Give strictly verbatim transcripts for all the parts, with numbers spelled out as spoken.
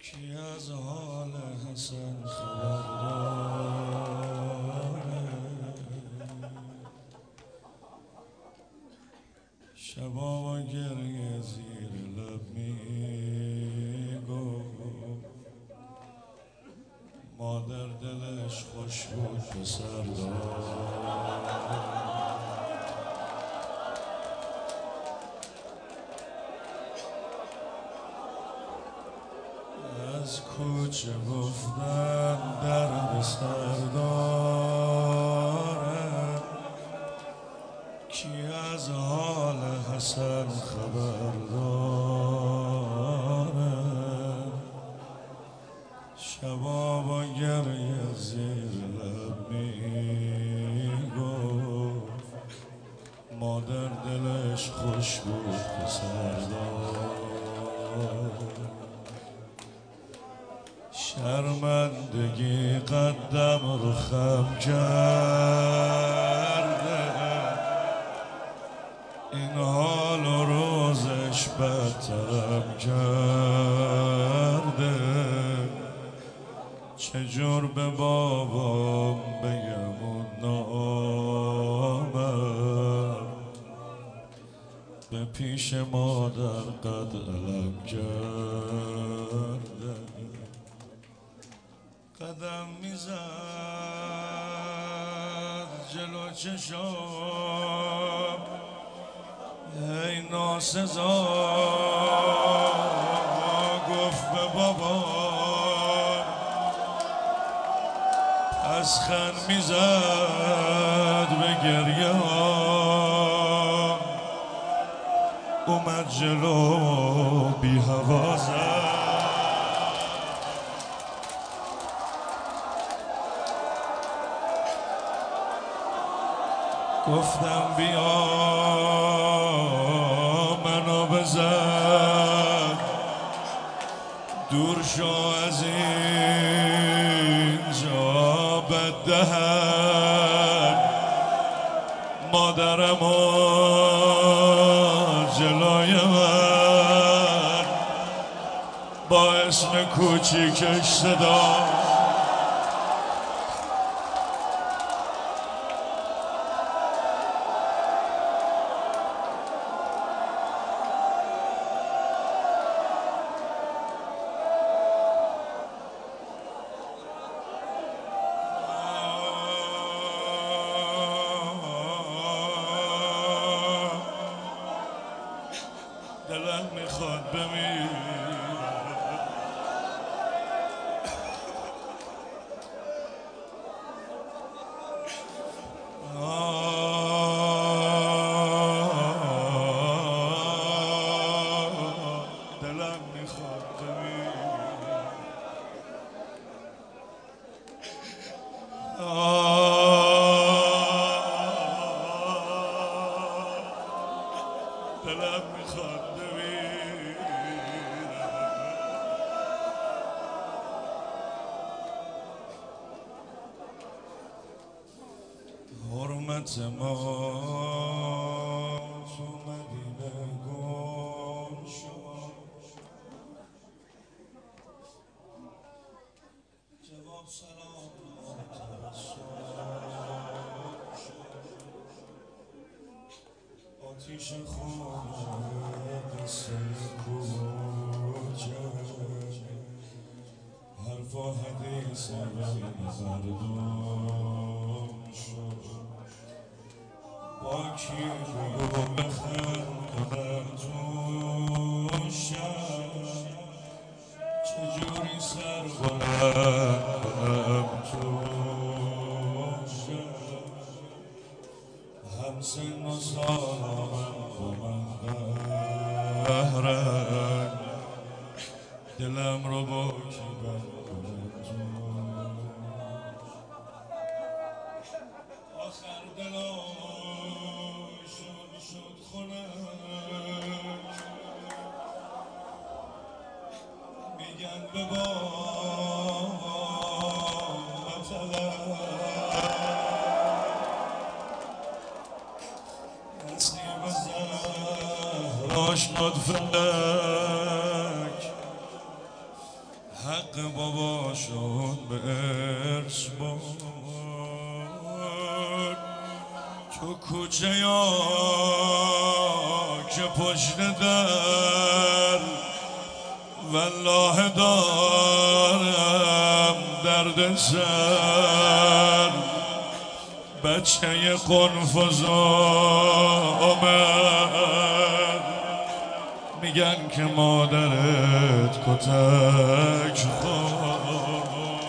کی از حال حسن خبر داره؟ شبا با گریه زیر لب میگفت مادر دلش خوش بود پسر داره. از کوچه گفتن درد سر داره، کی از حال حسن خبر داره؟ شبا با گریه زیر لب میگفت مادر دلش خوش بود پسر داره. شرمندگی قدم رو خم کرده، این حال و روزش بدترم کرده. چجور به بابام بگم اون نامم به پیش مادر قد علم کرده. قدم میزد جلو چشام ای ناسزا، گفت به بابام پس خن میزد به گریه ها، اومد جلو بی هوا زد. گفتم بیا منو بزن، دور شو از اینجا بددهن، مادرمو جلوی من با اسم کوچیکش صدا. دلم میخواد بمیرم، دلم میخواد بمیرم، دلم میخواد حرمت ما تو مدینه گم شد، جواب سلام آتیش خونه قصه کوچه، حرف و حدیث بین مردم شد. با کی بگو بخند کنم تو شب، چجوری سر بلند کنم تو شب. همسن و سالم با من قهرن، دلم رو با کی بند کنم تو. آخر دلاشون شد خنک، میگن به بابا مطلب نصیب زهراش شد فلک. حق باباشون به ارث برد. تو کوچه یا که پشت در والله دارم درد سر. بچه قنفذ آمد میگن که مادرت کتک خورد.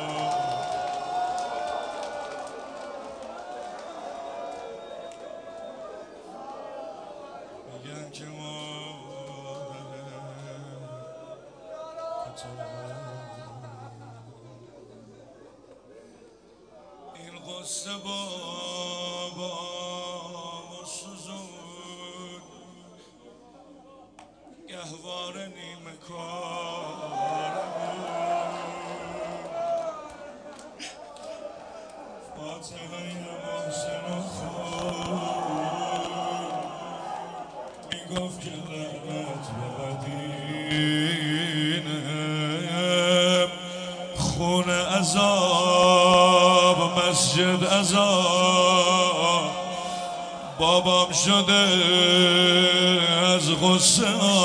میگن که مادرت کتک. این قصه بابامو سوزون گهوار نیمه کار فاتحه محسن و خون میگفت که لعنت به مدینه. خون عذاب مسجد عذاب بابام شده از غصه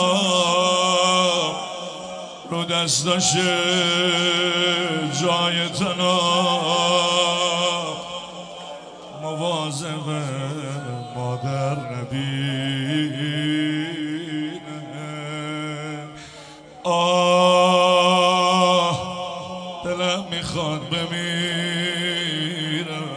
آب رو دستاش جای تناب. مواظب مادر نبینه. آه دلم میخواد بمیرم.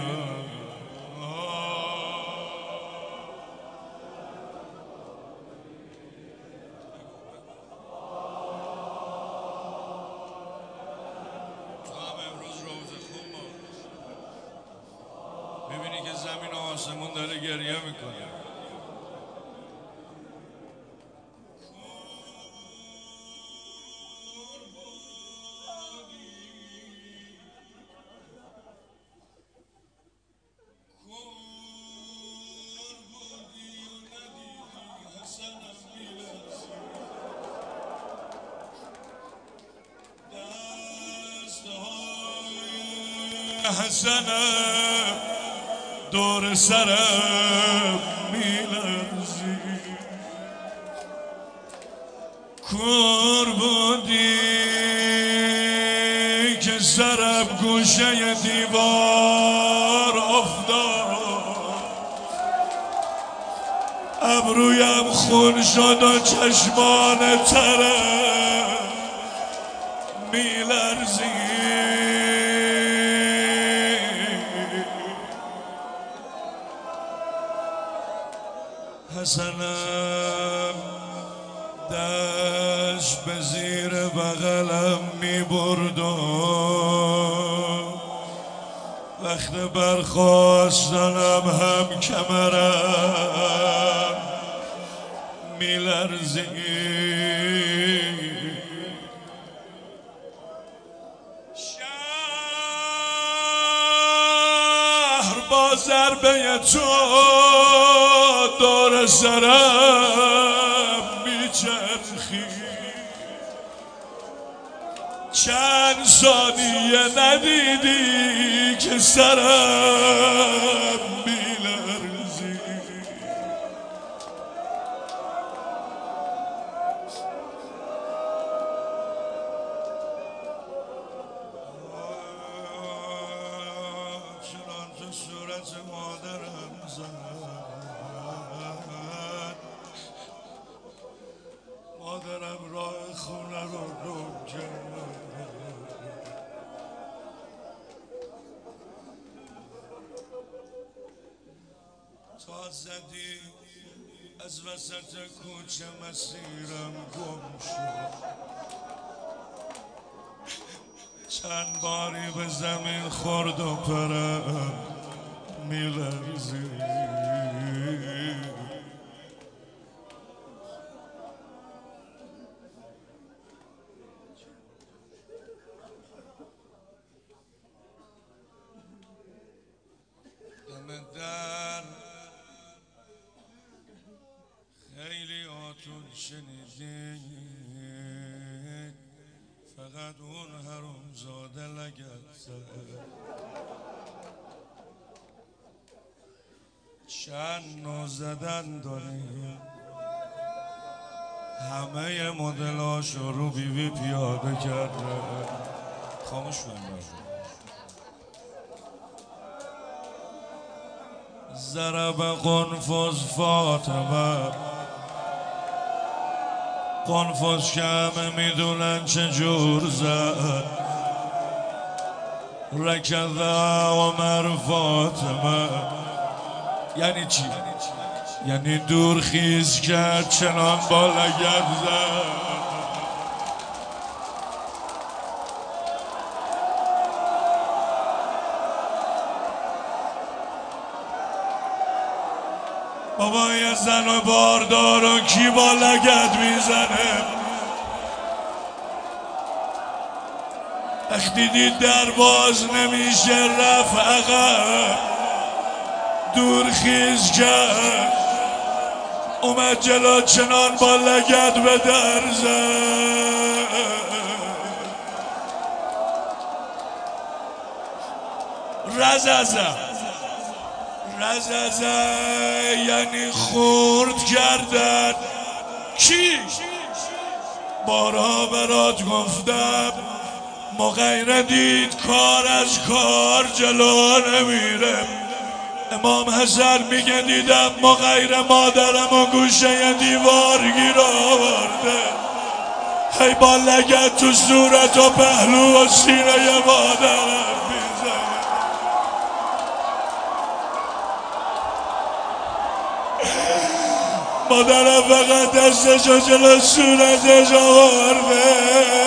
میبینی که زمین و آسمون داره گریه میکنه. حسنم دور سرم میلرزی. کور بودی که سرم گوشه دیوار افتاد. ابرویم خون شد و چشمان ترم میلرزی. حسنم دشت به زیر بغلم می برد و وقت برخواستنم هم کمرم می لرزی. شهر با ضربه تو دور سرم میچرخی. چند ثانیه ندیدی که سرم میلرزی. چنانچه صورت مادرم زد. مادرم راه خونه رو گم کرد. تا زدی از وسط کوچه مسیرم گم شد. چند باری به زمین خورد و پرم میلرزی. در خیلی آتون شنیدید فقط اون حرومزاده لگد زده. چند نوع زدن داریم، همه مدلاشو رو بیوی پیاده کرده. خاموش کنیم ضرب قنفذ فاطمه، قنفذ که همه میدونن چه جور زد. رکض عمر فاطمه یعنی چی؟ یعنی دور خیز کرد چنان با لگد زد. بابا یه زن و باردار و کی با لگد میزنه؟ وقتی دید در باز نمیشه رفت عقب، دور خیز کرد اومد جلو چنان با لگد به در زد. رززه رززه یعنی خورد کردن. کی؟ بارها برات گفتم مغیره دید کار از کار جلو نمیره. امام حسن میگه دیدم مغیره مادرم و گوشه دیوار گیر آورده، هی با لگد تو صورت و پهلو و سینه مادرم میزنه. مادرم فقط دستشو جلو صورتش آورده.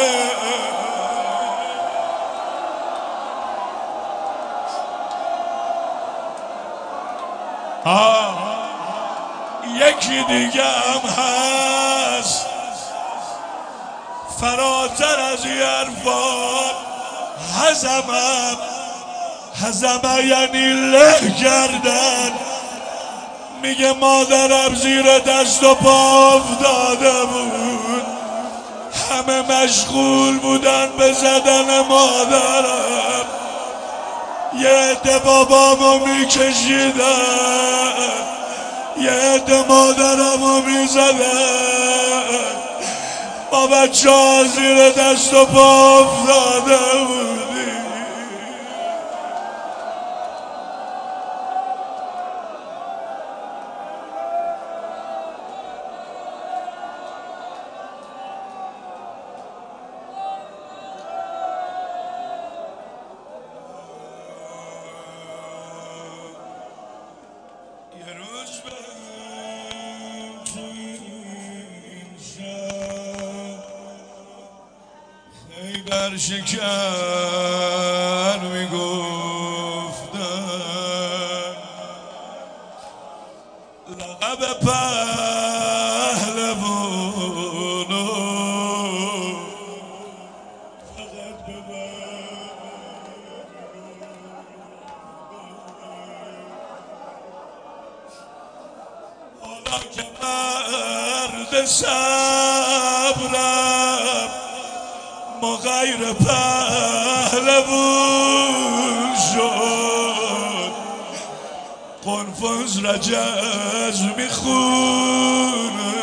آه یکی دیگه هم هست فراتر از این حرفان. هزمم هزمه یعنی له کردن. میگه مادرم زیر دست و پا افتاده بود، همه مشغول بودن به زدن مادرم، یه عده بابامو میکشیدن، یه عده مادرمو میزدن. ما بچه ها زیر دست و پا افتاده بودیم. یه روز برم تو این شهر خیبر شکر میگفتن، لقب پهلوانو فقط ببر. حالا که مرد صبرم مغیر پهلوان شد، قنفذ رجز میخونه،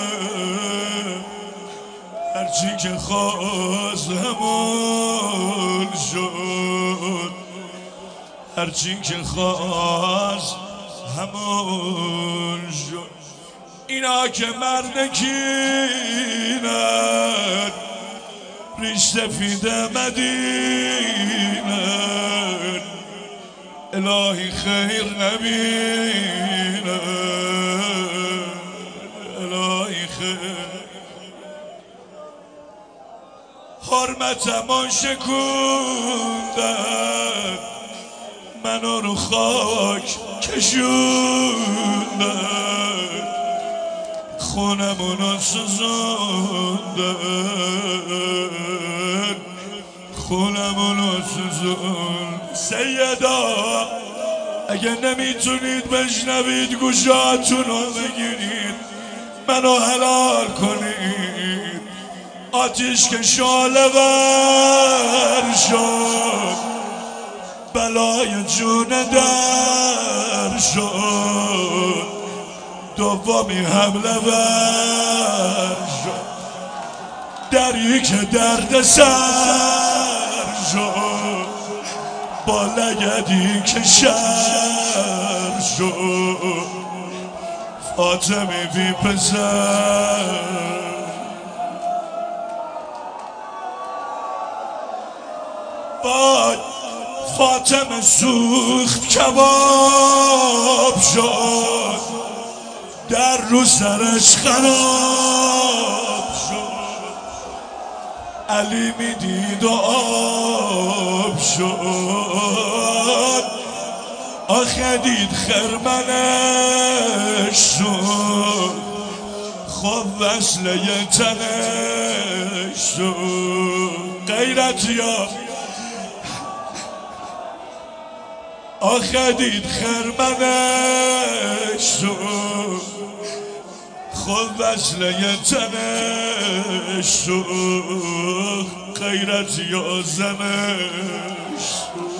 هرچی که خواست همون شد، هرچی که خواست همون شد. اینا که مرد کینن ریش سفید مدینن، الهی خیر نبینن، الهی خیر. حرمتمو شکوندن، منو رو خاک کشوندن، خونمونو سوزوندن، خونمونو سوزوندن. سیدا اگه نمیتونید بشنوید گوشاتونو بگیرید منو حلال کنید. آتیش که شعله ور شد بلای جون در شد دومی حمله ور شد دری که درد سر شد با لگدی که شر شد فاطمی بی پسر وای فاطمه سوخت کباب شد در رو سرش خراب شد علی میدید و آب شد آخه دید خرمنش شد خب وصله تنش شد غیرت یا آخه دید خرمنش شد خب وصله تنش شد غیرت یا زنش شد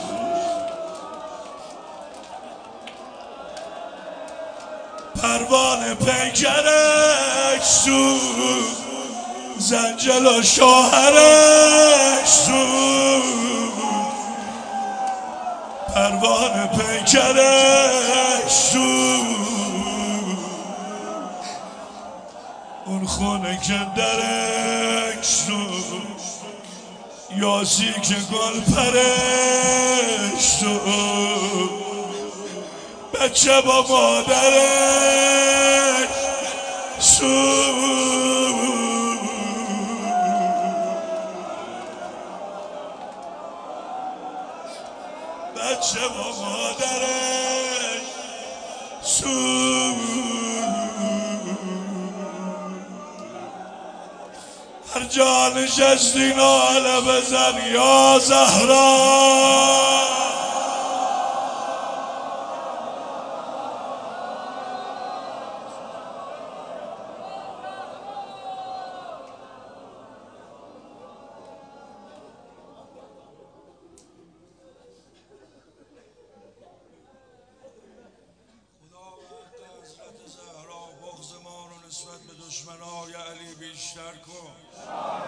پروانه پیکرش شد زنجل و شوهرش شد پروانه پیکرش شد اون خونه که درک شد یاسی که گل پرش شد بچه با مادرش شد بچه با مادرش شد هر جا نشستی ناله بزن یا زهرا نسبت به دشمنای علی بیشتر کن